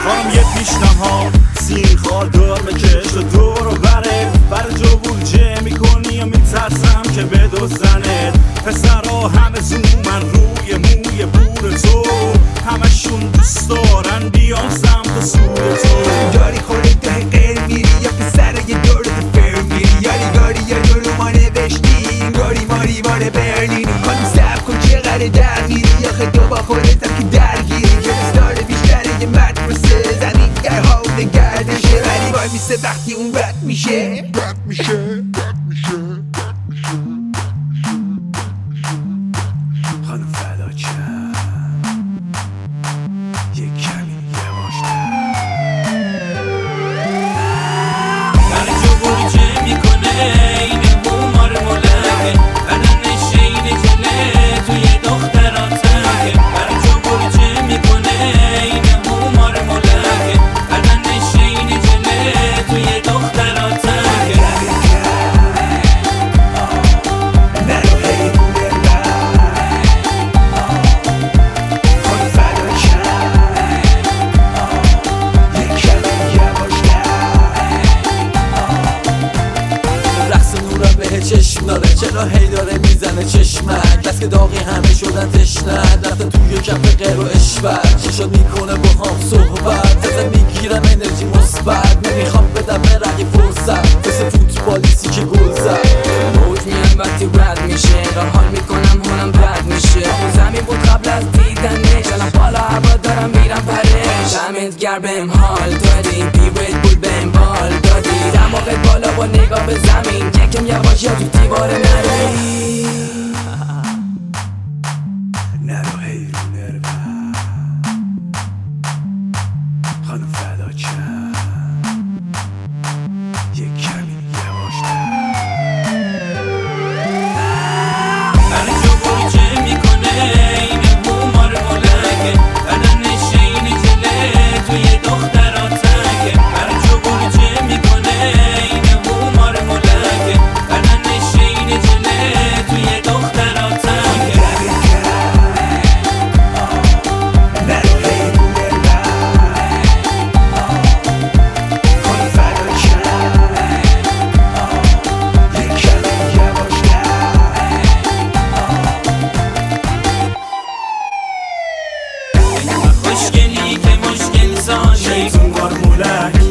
خانم یه پیشنهاد سین خال دار بکش و دور و بر جو بولجه میکنی یا میترسم که بدزدنت. پسرها همه زومن روی موی بور تو، همشون دوست دارن بیان سمت سود تو. داری خورده ده غیر میری یا پسر یه دور تو فر میری، یاری گاری یا دورو ما نوشتی گاری ماری باره برلینی. خانم سب کن چقدر در میری آخه تو با خودتم که درگیری. که دستار بیشتره یه مدرسه زمین در حال گردشه، ولی وای میسه وقتی اون رد میشه. خانم فدا چند یه کمی یواشتر در جو بولجه میکنه این هومار ملکه، بدنش این جله توی دختراتکه. در جو بولجه میکنه این هومار ملکه، بدنش این جله توی دختراتکه. چشم داره چرا هی داره میزنه چشمک، بس که داغی همه شدن تشنه، رفتن توی کف غیر و اشبک. چی شد میکنه با هم صحبت ازم میگیرم انرژی مثبت، نمیخوام بدم به رقی فرصت مثل فوتبالیستی که گل زد. موج میان وقتی رد میشه، را حال میکنم حالم بد میشه. زمین بود قبل از دیدنش، الان بالا هوا دارم میرم پرش. دمت گرم بهم حال دادی، بیویت بود بهم بال دادی. دماغت بالا با نگاه به زمین، یکم یواش یا تو دیوار نری. نرو هی رو نرم خانم فدا چند یه کمی یواشتر. در جو بولجه میکنه این هومار ملکه، بدنش این جله توی دختراتکه. در جو بولجه میکنه این هومار ملکه، بدنش این جله توی دختراتکه. خوشگلی که مشکل سازی شیطون بار مولک